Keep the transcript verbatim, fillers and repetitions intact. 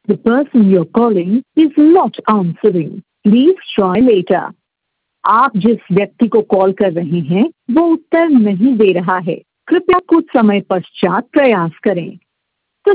The person you're calling is not answering. Please try later. आप जिस व्यक्ति को कॉल कर रहे हैं वो उत्तर नहीं दे रहा है। कृपया कुछ समय पश्चात प्रयास करें।